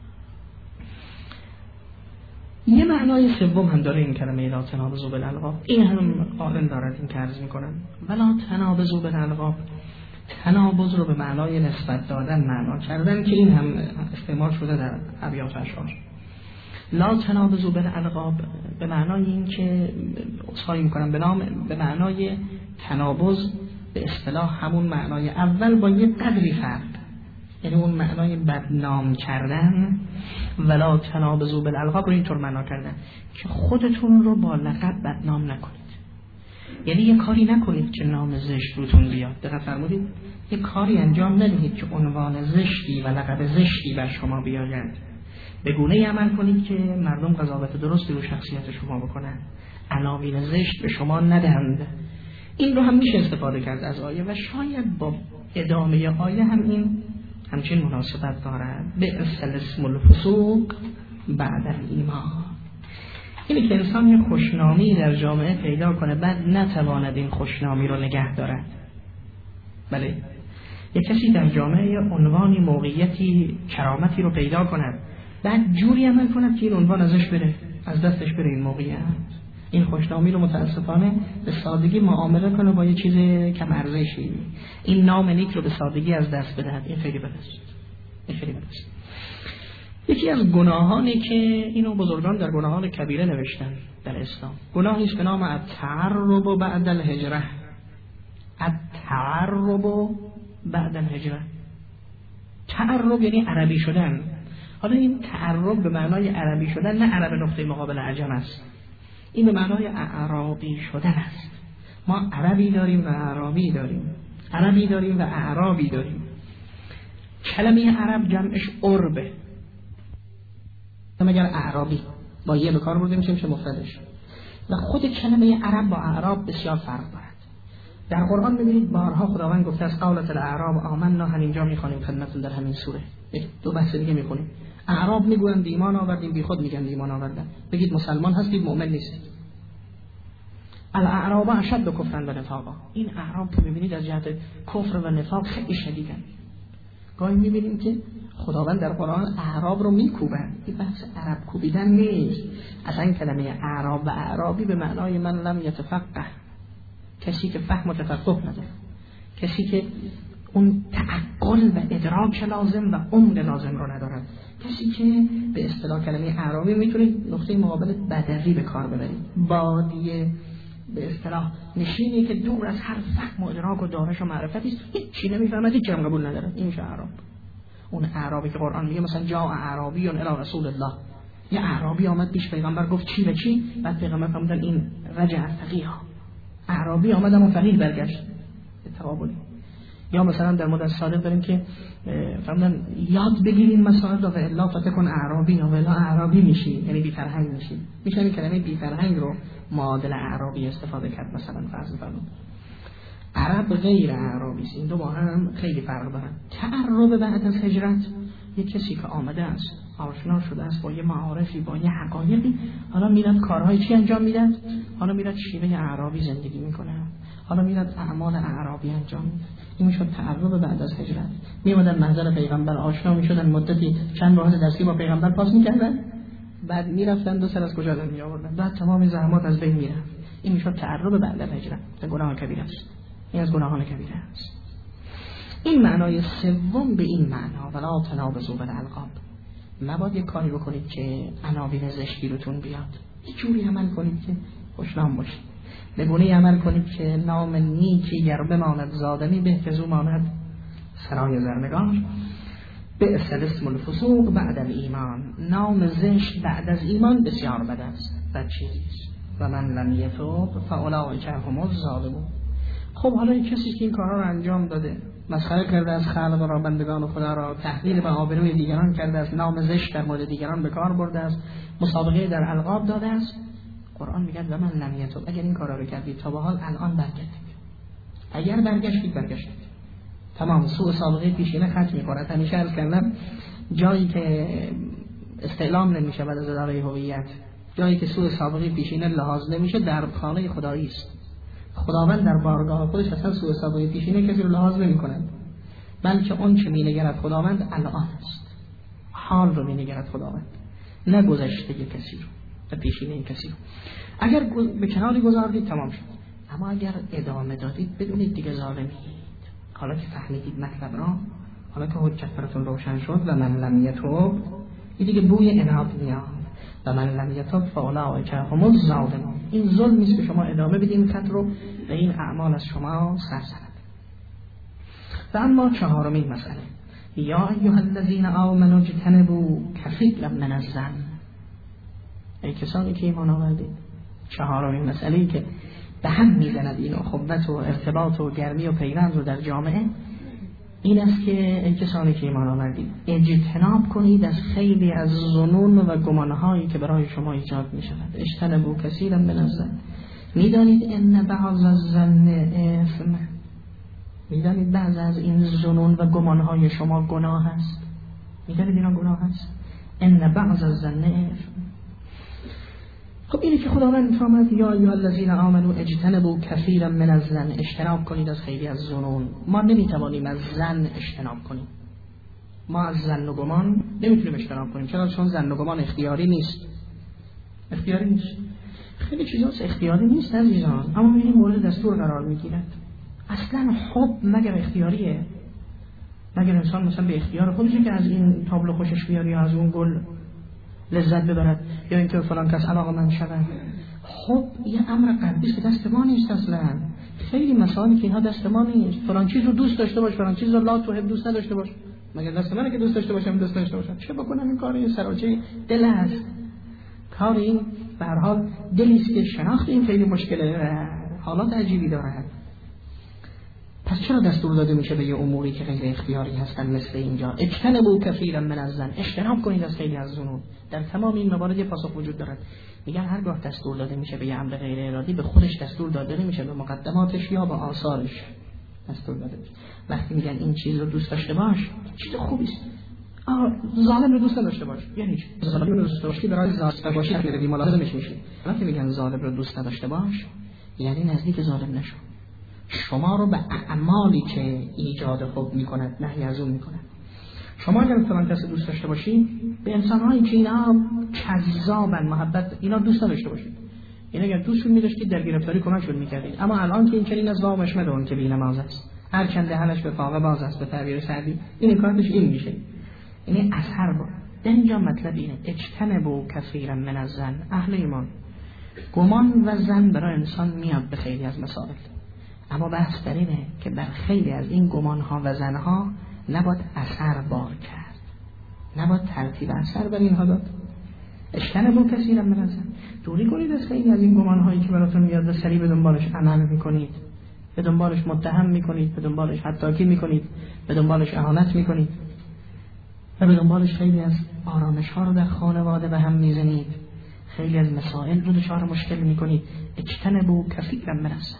یه معنای سوم هم داره این کلمه لا تنابزوا بالالقاب، این هم قائل دارد این که عرض میکنن ولا تنابزوا بالالقاب. تنابز رو به معنای نسبت دادن معنا کردن که این هم استعمال شده در ابیات اشعار. لا تنابزوا بالالقاب به معنای این که اصحایی میکنم به نام به معنای تنابز به اصطلاح همون معنای اول با یه قدری فرق، یعنی اون معنای بدنام کردن. ولا تنابزوا بالالقاب رو اینطور معنا کردن که خودتون رو با لقب بدنام نکنید، یعنی یه کاری نکنید که نام زشت روتون بیاد. دقت فرمودید؟ یه کاری انجام ندهید که عنوان زشتی و لقب زشتی بر شما بیاید. به گونه‌ای عمل کنید که مردم قضاوت درستی رو شخصیت شما بکنن، عناوین زشت به شما ندهند. این رو هم میشه استفاده کرد از آیه و شاید با ادامه آیه هم این همچین مناسبت دارد. بئس الاسم الفسوق بعد الایمان، اینی که انسان یک خوشنامی در جامعه پیدا کنه بعد نتواند این خوشنامی رو نگه دارد. بله، یک کسی در جامعه عنوانی، موقعیتی، کرامتی رو پیدا کند بعد جوری عمل کند که این عنوان ازش بره، از دستش بره این موقعیت، این خوشنامی رو متاسفانه به سادگی معامله کنه با یه چیز کم ارزشی، این نام نیک رو به سادگی از دست بدهد. این خیلی بده است، این خیلی بده است. یکی از گناهانی که اینو بزرگان در گناهان کبیره نوشتن در اسلام، گناهی است به نام التعرب بعد الهجره. التعرب بعد الهجره، تعرب یعنی عربی شدن. حالا این تعرب به معنای عربی شدن نه عرب نقطه مقابل عجم است، این به معنای اعرابی شدن است. ما عربی داریم و اعرابی داریم، عربی داریم و اعرابی داریم. کلمه عرب جمعش عربه، مگر اعرابی با یه به کار برده میشه میشه مفردش. و خود کلمه عرب با اعراب بسیار فرق دارد. در قرآن می‌بینید بارها خداوند گفته از قولت الاعراب آمنا، همینجا می‌خوانیم خدمتتون در همین سوره. یک دو بحث دیگه می‌خونیم. اعراب میگویند ایمان آوردیم، بی خود میگن ایمان آوردن. بگید مسلمان هستید مؤمن نیستید. الاعراب اشد کفرا و نفاقا. این اعراب که می‌بینید از جهت کفر و نفاق خیلی شدیدن. گاهی می‌بینیم که خداوند در قرآن اعراب رو میکوبند. این بحث عرب کوبیدن نیست. اصلا کلمه اعراب و اعرابی به معنای من لم یتفقه، کسی که فهم و تفقه نداره، کسی که اون تعقل و ادراک لازم و عمق لازم رو ندارد، کسی که به اصطلاح کلمه اعرابی میتونید نقطه مقابل بدوی به کار ببرید، بادیه به اصطلاح نشینی که دور از هر فهم و ادراک و دانش و معرفتی است، هیچ نمیفهمد، هیچ هم قبول نداره. این میشه اعراب. اون اعرابی که قرآن میگه مثلا جاء اعرابی الی رسول الله، یه اعرابی آمد پیش پیغمبر گفت چی به چی، بعد پیغمبر فرمودن این رجع فقیها، اعرابی آمد اما فقیه برگشت به تقابلی. یا مثلا در مورد صادق داریم که فرمودن یاد بگیرین مسائل و الا فتکن اعرابی، یا الا اعرابی میشی، یعنی بی فرهنگ میشی. میشه این کلمه بی فرهنگ رو معادل اعرابی استفاده کرد. مثلا فرض فرمود عرب غیر اعرابی است، این دو با هم خیلی فرق دارن. تعرب بعد از هجرت یک کسی که آمده است، آشنا شده است با یه معارفی، با یه حقایقی، حالا میرد کارهای چی انجام میدن، حالا میرد شیوه اعرابی زندگی میکنه، حالا میرد اعمال اعرابی انجام میده. این میشد تعرب بعد از هجرت. میومدن محضر پیغمبر آشنا میشدن، مدتی چند بار دستی با پیغمبر پاس میکردن، بعد میرفتن دو سر از کجا در میآوردن، بعد تمام زحمات از بین میرفت. این میشد تعرب بعد از هجرت. این گناه کبیره است. این از گناهان کبیره است. این معنای سوم به این معنا ولا تنابزوا بالالقاب. نباید یک کاری بکنید که عناوین زشتی روتون بیاد. یه جوری عمل کنید که خوشنام باشید. به گونه‌ای عمل کنید که نام نیکی گر بماند زادنی به که زو ماند سرای زرنگار. بئس الاسم الفسوق بعد الایمان. نام زشت بعد از ایمان بسیار بد است، بد چیزیست. و من لم یتوب فاولئک هم الظالمون. خب حالا یک کسی که این کارها رو انجام داده، مسخره کرده از خلق را، بندگان خدا را، تحقیر به آبروی دیگران کرده است، نام زشت در مورد دیگران به کار برده است، مسابقه در القاب داده است، قرآن میگه و من لم یتوب، اگر این کارا رو کردید تا به حال الان برگردید. اگر برگشتید برگشتید تمام سوء سابقه پیشینه ختم می‌کند. همیشه عرض کردم جایی که استعلام نمیشه بعد از اداره هویت، جایی که سوء سابقه پیشینه لحاظ نمیشه، در خانه خدایی است. خداوند در بارگاه خودش اصلا سوء سابقه پیشینه کسی رو لحاظ نمی‌کند، بلکه اون چه می‌نگرد خداوند الان است، حال رو می‌نگرد خداوند، نه گذشته کسی رو و پیشینه کسی رو. اگر به کناری گذاردید تمام شد، اما اگر ادامه دادید بدونید دیگه ظالمید. حالا که فهمیدید مطلب را، حالا که حجت براتون روشن شد و من لم یتوب، این دیگه بوی انعام میاد. و من لم یتوب فاولئک هم الظالمون. این ظلم نیست که شما ادامه بدید این خط رو و این اعمال از شما سر زند. و اما چهارمین مسئله، یا ایها الذین آمنوا اجتنبوا کثیرا من الظن. ای کسانی که ایمان آوردید، چهارمین مسئله‌ای که به هم میزند این اخوت و ارتباط و گرمی و پیوند رو در جامعه، این است که ای کسانی که ایمان آوردید اجتناب کنید از خیلی از ظنون و گمانهایی که برای شما ایجاد می شود. اجتنبوا کثیرا من الظن. میدانید ان بعض الظن اثم. میدانید بعض از این ظنون و گمانهای شما گناه است. میدانید اینا گناه است. ان بعض الظن اثم. خب اینی که خداوند میفرماید یا ایها الذین آمنوا اجتنبوا کثیرا من الظن، اجتناب کنید از خیلی از ظنون. ما نمیتوانیم از ظن اجتناب کنیم. ما از ظن و گمان نمیتونیم اجتناب کنیم. چرا؟ چون ظن و گمان اختیاری نیست. اختیاری نیست. خیلی چیزا اختیاری نیست عزیزان، اما این مورد دستور قرار میگیرد. اصلا حب مگر اختیاریه؟ مگر انسان مثلا به اختیار خودشه که از این تابلو خوشش بیاد یا از اون گل لذت ببرد یا اینکه فلان کس علاقه‌مند شود؟ خب یه امر قلبی است که دست ما نیست اصلا. خیلی مسائلی که اینها دست ما نیست. فلان چیز رو دوست داشته باش، فلان چیز رو لا تو هم دوست نداشته باش. مگر دست منه که دوست داشته باشم دوست داشته باشم؟ چه بکنم؟ این کار این سراچه دل است. کار این به هر حال دلیست که شناخت این خیلی مشکله و حالات عجیبی دارد. پس چرا دستور داده میشه به یه اموری که غیر اختیاری هستن مثل اینجا؟ اجتنبوا کثیرا من الظن، اجتناب کنید از خیلی از ظنون. در تمام این موارد یه پاسخ وجود دارد. میگن هرگاه دستور داده میشه به یه امر غیر ارادی، به خودش دستور داده نمیشه، به مقدماتش یا به آثارش دستور داده میشه. وقتی میگن این چیز رو دوست داشته باش، چیز خوبی است. آه ظالم رو دوست داشته باش، یعنی چی؟ ظالم رو دوست داشتی برای ذات باشی که بی ملاحظه نمیشه. وقتی میگن ظالم رو دوست نداشته باش، یعنی نزدیک ظالم نشو. شما رو به اعمالی که ایجاد خوب میکند نهی از اون میکند. شما اگر مثلا کسی دوست داشته باشید، به انسان‌هایی که اینا کذابن محبت اینا دوست نداشته باشید. اینا اگر دوستشون می‌داشتید در گرفتاری کمکشون می‌کردید. اما الان که این چنین از وامش مدون که بی‌نماز است، هر چند دهنش به فاقه باز است به تعبیر سعدی، این کارش این میشه. یعنی اثر با در اینجا مطلب اینه اجتنبوا کثیرا من الظن. اهل ایمان، گمان و ظن برای انسان میاد به خیلی از مسائل، اما بحث در اینه که بر خیلی از این گمانها و ظنها نباید اثر بار کرد، نباید ترتیب اثر بر اینها داد. اجتنبوا کثیرا من الظن، دوری کنید از خیلی از این گمانهایی که براتون میاد و سریع به دنبالش عمل میکنید، به دنبالش متهم میکنید، به دنبالش حتاکی میکنید، به دنبالش اهانت میکنید و به دنبالش خیلی از آرامش ها رو در خانواده به هم میزنید، خیلی از مسائل رو دچار مشکل میکنید. اجتنبوا کثیرا من الظن.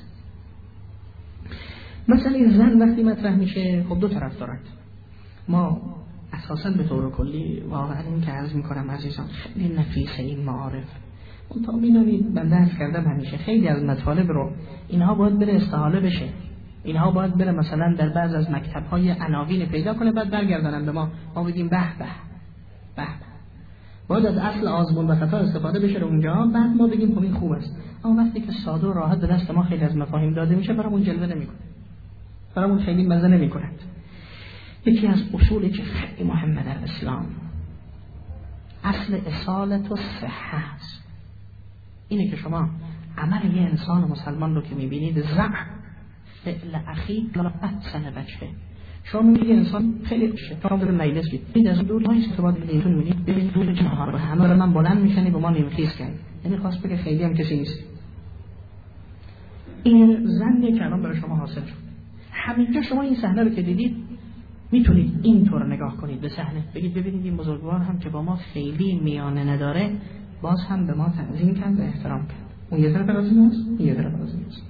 مثلا زن وقتی مطرح میشه خب دو طرف دارد. ما اساساً به طور کلی واقعا این که عرض میکنم عزیزان خیلی نفیسه این معارف. اون تا میدونید من درس کردم همیشه خیلی از مطالب رو اینها باید بره استحاله بشه، اینها باید بره مثلا در بعض از مکتب‌های عناوین پیدا کنه، بعد برگردانن به ما ما بگیم به به به. باید از اصل آزمون و خطا استفاده بشه رو اونجا، بعد ما بگیم خب این خوب است. اما وقتی که ساده و راحت به دست ما خیلی از مفاهیم داده میشه برامون جلوه نمیکنه، برامون خیلی مزه نمی‌کند. یکی از اصولی که خیلی مهمه در اسلام اصل اصالت و صحه است. اینه که شما عمل یه انسان مسلمان رو که می‌بینید زع فعل اخی لا احسن بچه، شما می‌بینید انسان خیلی خوشه، شما به مجلس بید از دور های استفاده می‌کنید، می‌بینید ببینید دور جماعت رو همه رو من بلند می‌کنی به ما نمی‌خیز کنید، یعنی خواست بگه خیلی هم کسی نیست. این زنی که الان برای شما حاصل شد. همینجا شما این صحنه رو که دیدید میتونید اینطور نگاه کنید به صحنه، بگید ببینید این بزرگوار هم که با ما خیلی میانه نداره باز هم به ما تعظیم کرد و احترام کرد. اون یه طرف راضی است، این یه طرف راضی است.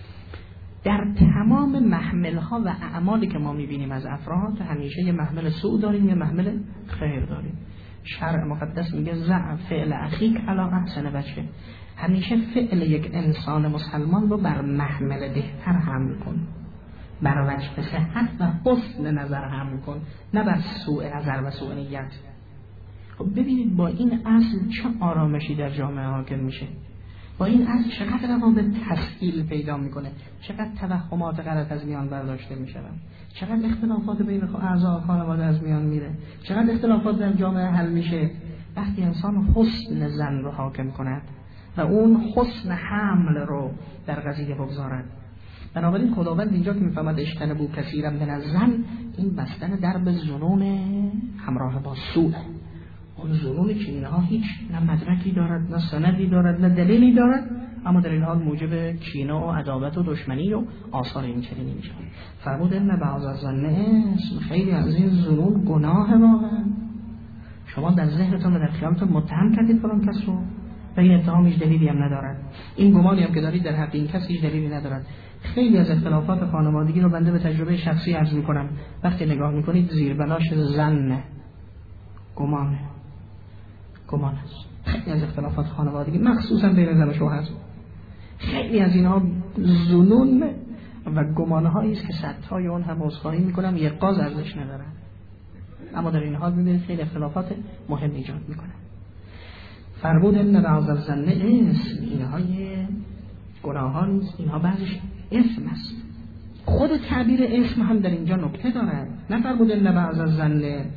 در تمام محمل‌ها و اعمالی که ما میبینیم از افراد همیشه یه محمل سوء داریم، یه محمل خیر داریم. شرع مقدس میگه زع فعل اخیک علی احسن بچه، همیشه فعل یک انسان مسلمان رو بر محمل بهتر حمل کن، بر وجه صحت و حسن نظر حمل کن، نه بر سوء نظر و سوء نیت. خب ببینید با این اصل چه آرامشی در جامعه حاکم میشه، با این اصل چقدر روابط تسهیل پیدا میکنه، چقدر توهمات غلط از میان برداشته میشن، چقدر اختلافات بین اعضای خانواده از میان میره، چقدر اختلافات در جامعه حل میشه وقتی انسان حسن زن رو حاکم کند و اون حسن حمل رو در قضیه بگذارد. بنابراین خداوند اینجا که میفهمد اجتنبوا کثیرا من الظن، این بستن درب ظنون همراه با سوء، اون ظنونی که اینها هیچ نه مدرکی دارد نه سندی دارد نه دلیلی دارد، اما در این حال موجب کینه و عداوت و دشمنی و آثار این چنینی میشه. فرمود ان بعض الظن اسم، خیلی از این ظنون گناه واقعا. شما در ذهنتون و در خیالتون متهم کردید فلان کس رو و این اتهام هیچ دلیلی هم ندارد، این گمانی هم که دارید در حق این کس هیچ دلیلی ندارد. خیلی از اختلافات خانوادگی رو بنده به تجربه شخصی عرض میکنم، وقتی نگاه میکنید زیر بلاش ظن گمانه، گمان است. خیلی از اختلافات خانوادگی مخصوصا بین زن و شوهر خیلی از اینها ظنون و گمانهایی است که صدهای اون هم عذرخواهی میکنم یک قاز ارزش ندارن، اما در این حال میبینید خیلی اختلافات مهم ایجاد میکنن. فرمود ان بعض الظن اسم، اینها یه گناهان نیست، اینها بعضش اسم است. خود تعبیر اسم هم در اینجا نکته دارد. نفرمود ان بعض الظن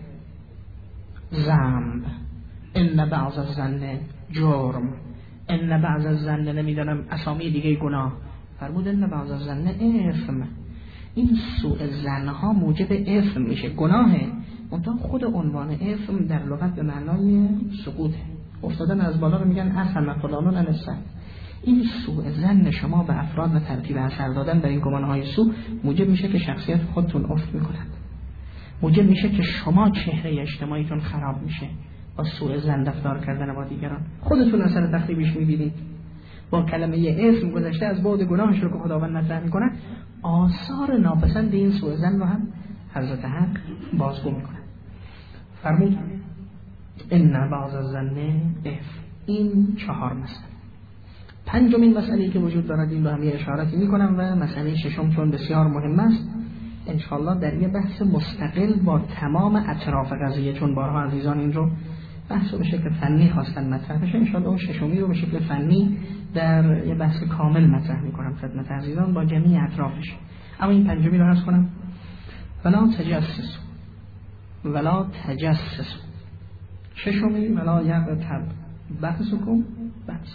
ذنب، ان بعض الظن جرم، ان بعض الظن نمیدونم اسامی دیگه گناه، فرمود ان بعض الظن اسم. این سوء ظنها موجب اسم میشه، گناهه. منتها خود عنوان اسم در لغت به معنای سقوطه، افتادن از بالا رو میگن اصلا فلانون انسان. این سوء ظن شما به افراد و ترتیب اثر دادن در این گمانه‌های سوء موجب میشه که شخصیت خودتون افت میکند، موجب میشه که شما چهره اجتماعیتون خراب میشه با سوء ظن رفتار کردن با دیگران. خودتون اثر تخریبش میبینید. با کلمه اسم گذشته از بعد گناهش رو که خداوند مطرح میکنه، آثار ناپسند این سوء ظن رو هم حضرت حق بازگو میکنه. فرمود ان بعض الظن اثم. این چهار مسئله. پنجمین مسئله‌ای که وجود دارد این رو هم یه اشارتی میکنم و مسئله ششم چون بسیار مهم است انشاءالله در یه بحث مستقل با تمام اطراف قضیه، چون بارها عزیزان این رو بحث رو به شکل فنی خواستن مطرح بشه، انشاءالله اون ششمی رو به شکل فنی در یه بحث کامل مطرح میکنم خدمت عزیزان با جمعی اطرافش. اما این پنجمی رو عرض کنم ولا تجسس ولا تجسس. ششمی ولا یغتب بعضکم بعض.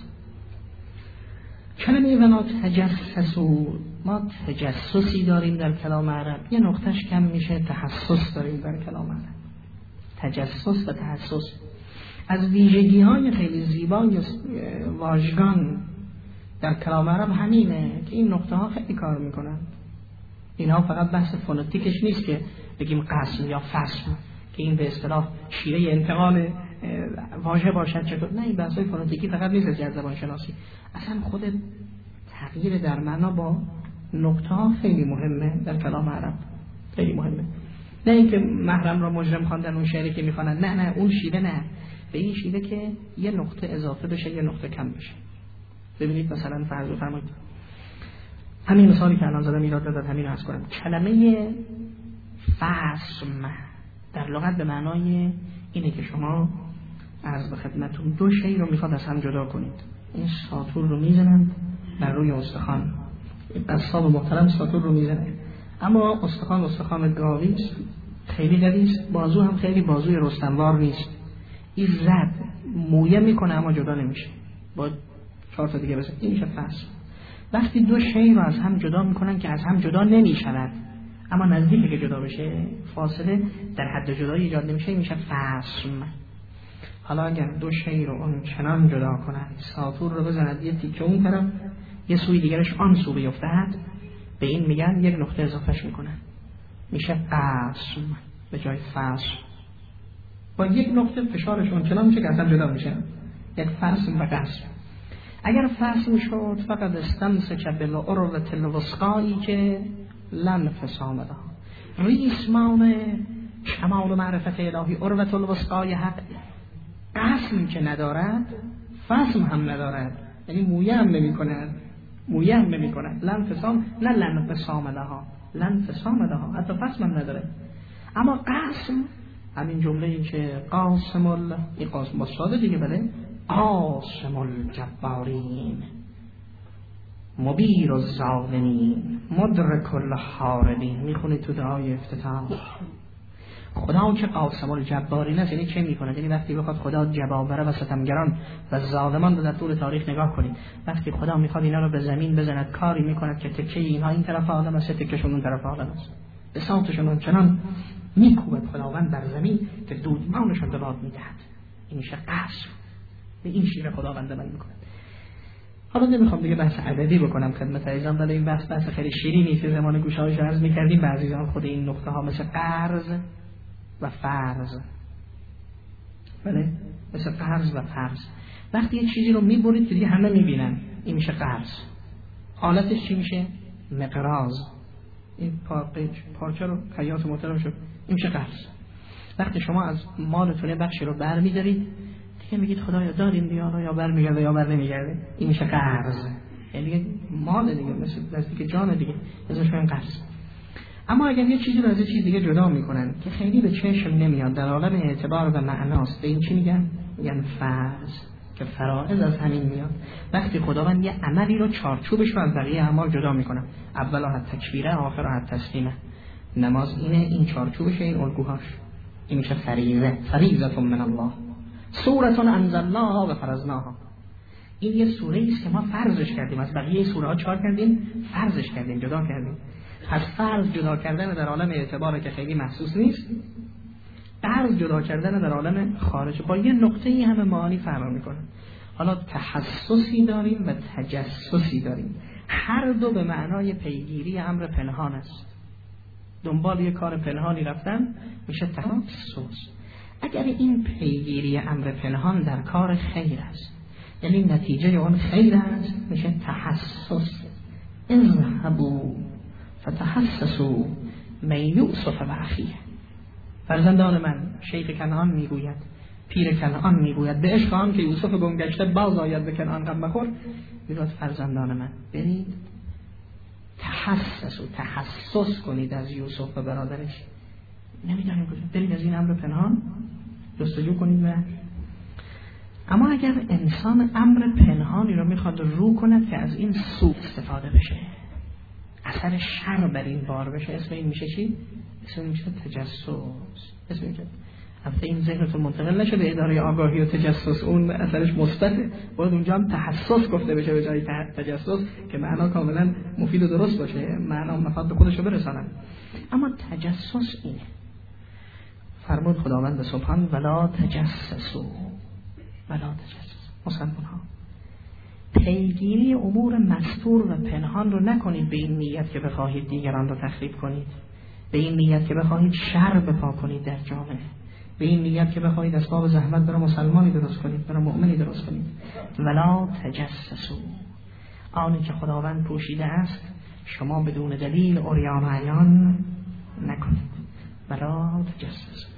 کلمه ولا تجسسو، ما تجسسی داریم در کلام عرب، یه نقطش کم میشه تحسس داریم در کلام عرب. تجسس و تحسس از ویژگی های خیلی زیبای واژگان در کلام عرب همینه که این نقطه ها خیلی کار میکنن. اینها فقط بحث فونتیکش نیست که بگیم قسم یا فصل که این به اصطلاح شیوه انتقال واژه باشد چطور، نه، این بحث های فونتیکی فقط نیست از زبان شناسی، اصلا خود تغییر در معنا با نقطه ها خیلی مهمه در کلام عرب، خیلی مهمه. نه اینکه محرم را مجرم خواندن اون شعری که میخوانن، نه نه اون شیوه، نه، به این شیوه که یه نقطه اضافه بشه یه نقطه کم بشه. ببینید مثلا فرض بفرمایید همین مثالی که الان زدم ایراد نداد، همین رو عرض کنم. کلمه فصم در لغت به معنای اینه که شما عرض به خدمتون دو شی رو میخواد از هم جدا کنید. این ساطور رو میزنند بر روی استخوان، قصاب محترم ساطور رو میزنه، اما استخوان استخوان گاوی است، خیلی قوی است، بازو هم خیلی بازوی رستموار نیست. این زد مویه میکنه اما جدا نمیشه، با چهار تا دیگه بزن. این میشه فصل. وقتی دو شی رو از هم جدا میکنن که از هم جدا نمیشود اما نزدیکه که جدا بشه، فاصله در حد جدایی ایجاد نمیشه، میشه فصل. حالا اگر دو شی رو اون چنان جدا کنن، ساطور رو بزند یه تیکه اون طرف یه سوی دیگرش آن سو بیفتد، به این میگن یک نقطه اضافهش میکنن، میشه قسم به جای فصل. با یک نقطه فشارش اون چنان میشه که اصلا جدا میشه، یک فصل و قسم. اگر فصل شد فقط استمسک بالعروة الوثقی که لن انفصام لها. ریسمان کمال و معرفت الهی عروة الوثقی حق، قسم که ندارد فصل هم ندارد، یعنی مویه هم نمی کند، مویه هم نمی کند. لن انفصام، نه لن انفصام لها، لن انفصام لها، حتی فصل هم نداره. اما قسم، همین جمله این که قاسم الله، این قاسم با ساده دیگه، بله، قاسم الجبارین مبیر الظالمین مدرک الحاربین. میخونید تو دعای افتتاح. خدا که قاسم الجبارین است یعنی چه میکنه؟ یعنی وقتی بخواد خدا جبابره و ستمگران و ظالمان رو در طول تاریخ نگاه کنید، وقتی خدا میخواد اینا رو به زمین بزند کاری میکند که تکه اینها این طرف عالم است، تکهشون اون طرف عالم است، به ساعتشون اون چنان میکوبد خداوند بر زمین که دودمانشون به باد میدهد. این میشه قسم. به این شیوه خداوند عمل میکنه. حالا نمیخوام دیگه بحث عددی بکنم خدمت عزیزان، ولی این بحث بحث خیلی شیرینی که زمان گوشه‌هاش عرض میکردیم به عزیزان. خود این نقطه ها مثل قرض و فرض، بله، مثل قرض و فرض. وقتی یه چیزی رو میبرید که دیگه همه میبینن، این میشه قرض. حالتش چی میشه؟ مقراض. این پارچه رو خیاط محترم شد، این میشه قرض. وقتی شما از مالتون بخشی رو برمیدارید دیگه میگید خدایا داریم دیگه، یا برمیگرده یا بر نمیگرده، این میشه قرض. یعنی دیگه مال دیگه، مثل نزدیک جان دیگه، ازش میگن قرض. اما اگر یه چیزی رو از یه چیز دیگه جدا میکنن که خیلی به چشم نمیاد، در عالم اعتبار و معناست، به این چی میگن؟ میگن فرض، که فرائض از همین میاد. وقتی خداوند یه عملی رو چارچوبش رو از بقیه اعمال جدا میکنه، اولها تکبیره، آخرها تسلیمه. نماز اینه، این چارچوبش، این الگوهاش، این میشه فریضه، فریضه من الله، سورة انزلناها و فرضناها. این یه سوره است که ما فرضش کردیم، از بقیه سوره ها چار کردیم، فرضش کردیم، جدا کردیم. از فرض جدا کردن در عالم اعتبار که خیلی محسوس نیست، قرض جدا کردن در عالم خارج با یه نقطه ای همه معانی فرق میکنه. حالا تحسسی داریم و تجسسی داریم، هر دو به معنای پیگیری امر پنهان است. دنبال یه کار پنهانی رفتن میشه تحسس. اگر این پیگیری امر پنهان در کار خیر است، یعنی نتیجه اون خیر است، میشه تحسس. اذهبوا فتحسسوا من یوسف و اخیه. فرزندان من، شیخ کنعان میگوید، پیر کنعان میگوید، به عشق آن که یوسف گم گشته باز آید به کنعان غم مخور، میگوید فرزندان من برید تحسس و تحسس کنید از یوسف و برادرش. نمیدانیم کجا، برید از این امر پنهان جستجو کنید. و اما اگر انسان امر پنهانی رو میخواد رو کند که از این سوء استفاده بشه، اثر شر بر این بار بشه، اسم این میشه چی؟ اسم این میشه تجسس. اسم این البته این ذهنتون منتقل نشه به اداره آگاهی و تجسس، اون اثرش مثبته، باید اونجا هم تحسس گفته بشه به جای تجسس که معنا کاملا مفید و درست باشه، معنا مفاد به خودش رو برسانن. اما تجسس اینه. فرمود خداوند سبحان ولا تجسسوا، ولا تجسس. مسلمان ها پیگیری امور مستور و پنهان رو نکنید به این نیت که بخواهید دیگران رو تخریب کنید، به این نیت که بخواهید شر بپا کنید در جامعه، به این نیت که بخواهید اسباب زحمت برای مسلمانی درست کنید، برای مؤمنی درست کنید. ولا تجسسوا، آنی که خداوند پوشیده است شما بدون دلیل عریان عیان نکنید. ولا تجسسوا.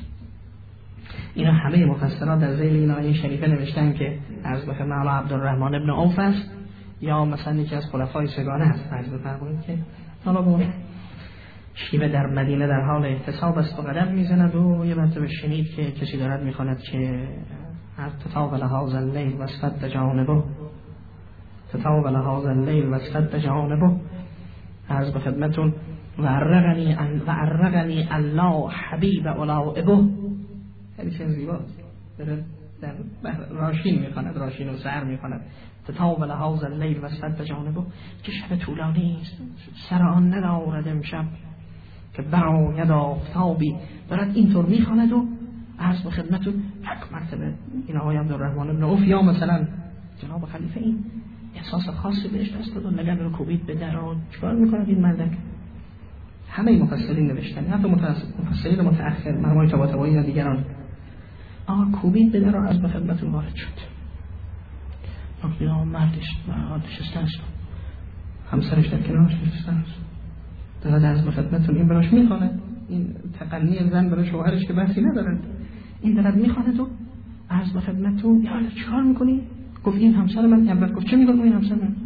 اینا همه مفسران در ذیل این آیه شریفه نوشتن که عرض به خدمت عبدالرحمن ابن عوف است یا مثلا یکی از خلفای سگانه است. عرض بفرمایید که حالا با شیوه در مدینه در حال احتساب است و قدم میزند و یه مرتبه شنید که کسی دارد میخواند که تطاول هذا اللیل و اسفد جانبه، تطاول هذا اللیل و اسفد جانبه. عرض به خدمتون و عرقنی و عرقنی الله حبیب اولائبه. خیلی چه زیباست. داره در راشین میخواند، راشین و سر میخواند تطاول هذا اللیل و اسفد جانبه، که شب طولانی است، سر آن ندارد امشب که برآید آفتابی. دارد اینطور میخواند و عرض به خدمتون یک مرتبه این آقای عبدالرحمن ابن عوف یا مثلا جناب خلیفه این احساس خاصی بهش دست داد و لگن رو کوبید به در و چیکار میکند این مردک؟ همه مفسرین نوشتن، حتی مفسرین متأخر مرمای طباطبایی و دیگران، آقا کوبید به در و عرض به خدمتون وارد شد. وقتی آقا مردش نشسته است، همسرش در کنارش نشسته است، دارد عرض به خدمتون این براش میخواند، این تقنی زن برای شوهرش که بحثی ندارد، این دارد میخواند و عرض به خدمتون یا حالا چیکار میکنی؟ گفت این همسر من. اول گفت چه میگم این همسر من؟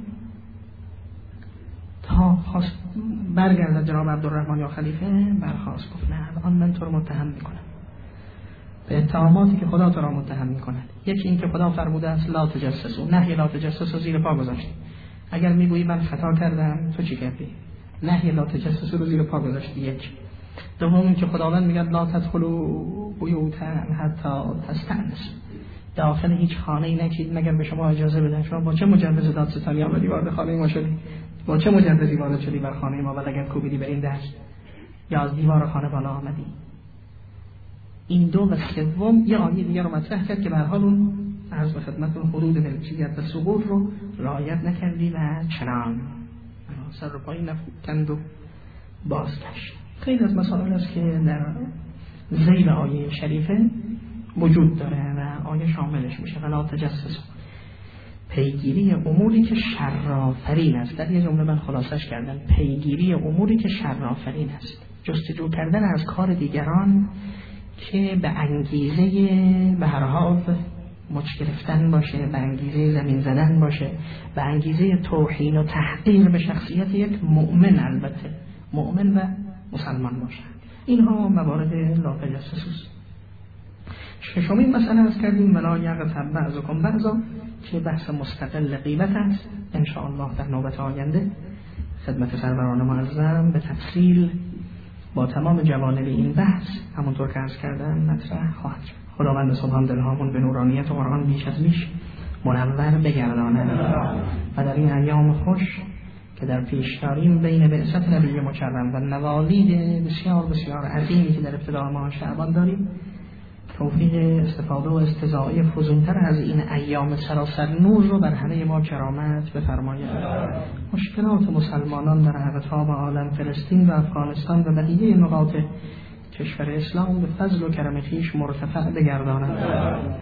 تا خواست برگردد جناب عبدالرحمن یا خلیفه برخواست، گفت نه الان من تو رو متهم میکنم به اتهاماتی که خدا تو را متهم میکند. یکی این که خدا فرموده است لا تجسسوا، نهی لا تجسسوا زیر پا گذاشت. اگر میگویی من خطا کردم تو چی کردی؟ نهی لا تجسسوا رو زیر پا گذاشت. یک. دوم این که خداوند میگه لا تدخلوا بیوتا حتی تستأنسوا، داخل هیچ خانه‌ای نشید مگر به شما اجازه بدن. شما با چه مجوز دادستانی آمدی وارد خانه ما شدی؟ با چه مجوزی وارد شدی بر خانه ما و اگر کوبیدی به این دشت یا از دیوار خانه بالا آمدی؟ این دو و سوم یه آیه دیگه رو مطرح کرد که به هر حال اون عرض به خدمتتون حدود ملکیت و سقوط رو رعایت نکردی و چنان سر رو پایین نکند و بازگشت. خیلی از مسائل است که در ذیل آیه شریفه وجود داره و آیه شاملش میشه. ولا تجسسوا، پیگیری اموری که شرآفرین است. در یه جمله من خلاصش کردم، پیگیری اموری که شرآفرین است، جستجو کردن از کار دیگران که به انگیزه به هر حال مچ گرفتن باشه، به انگیزه زمین زدن باشه، به انگیزه توهین و تحقیر به شخصیت یک مؤمن، البته مؤمن و مسلمان باشه. اینها موارد لا تجسس. ششمین مسئله از کردیم ولا یغتب بعضکم بعضا که بحث مستقل غیبت است. ان شاء الله در نوبت آینده خدمت سروران معظم به تفصیل با تمام جوانب این بحث همونطور که عرض کردم مطرح خواهد شد. خداوند سبحان دلهامون به نورانیت قرآن بیش از بیش منور بگرداند و در این ایام خوش که در پیش داریم بین بعثت نبی مکرم و نوالید بسیار بسیار عظیمی که در ابتدای ماه شعبان داریم، توفیق استفاده و استضاعه فزونتر از این ایام سراسر نور رو بر همه ما کرامت بفرماید. مشکلات مسلمانان در اقطاب عالم، فلسطین و افغانستان و بقیه نقاط کشور اسلام به فضل و کرم خویش مرتفع بگرداند.